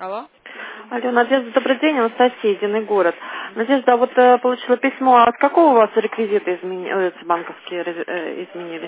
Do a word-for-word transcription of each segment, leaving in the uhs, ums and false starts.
Алло? Алло, Надежда, добрый день, Анастасия, Единый город. Надежда, а вот э, получила письмо, а от какого у вас реквизиты измени- э, банковские ре- э, изменились?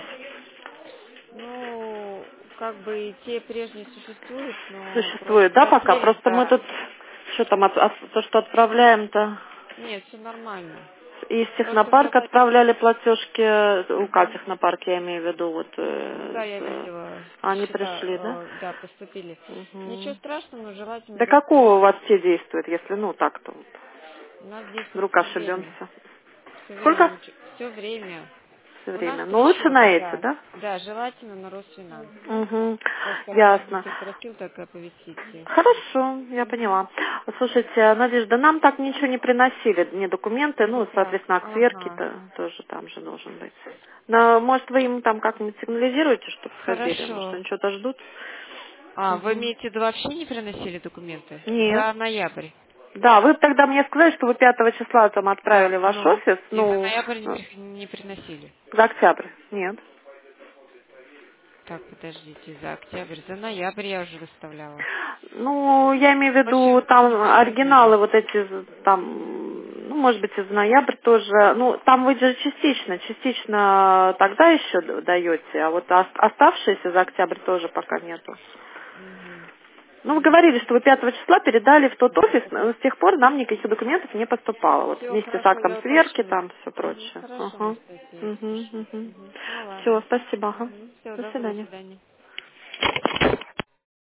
Ну, как бы и те прежние существуют, но просто Существует, да, пока? просили, Просто мы да. тут, что там, от- от- то, что отправляем-то, Нет, все нормально. из Просто технопарка желательно... отправляли платежки, э, УК Мгм. технопарк, я имею в виду, вот, Ну э, да, я с- видела, они счета, пришли, да? э, да, поступили. Ничего Мгм. страшного, но желательно До зайти какого у на... вас все действует, если, ну, так-то, вот, У нас действует вдруг все время. ошибемся? Все Сколько? время. Все время. Все У нас время. Ну, три лучше на счета, эти, да. да? Да, желательно на Росфинанс. Угу. Просто Ясно. руководитель просил так оповестить всех. Хорошо, я Мгм. поняла. Слушайте, Надежда, нам так ничего не приносили, ни документы, ну, Прекрасно. соответственно, акт Ага. сверки-то тоже там же должен быть. Но, может, вы им там как-нибудь сигнализируете, чтобы сходили? Может, Хорошо. они что-то ждут? А, вы Мгм. имеете в виду, вообще не приносили документы? Нет. За ноябрь. Да, вы тогда мне сказали, что вы пятого числа там Да, отправили в ваш ну. офис, И за ну, ноябрь не, э, при- не приносили. за октябрь. Нет. Так, подождите, за октябрь. За ноябрь я уже выставляла. Ну, я имею в виду, Почему не там приходили? оригиналы вот эти, там, ну, может быть, из ноября тоже. Ну, там вы же частично, частично тогда еще д- даете, а вот ос- оставшиеся за октябрь тоже пока нету. Угу. Ну, вы говорили, что вы пятого числа передали в тот офис, но с тех пор нам никаких документов не поступало. Вот Все, вместе с хорошо, актом я сверки, уточню. там все Угу. прочее. Хорошо, Ага. Анастасия, Угу, уточню. угу. Угу. Ну Все, ладно. спасибо. Ага. Угу. Всего До доброго, до свидания. свидания.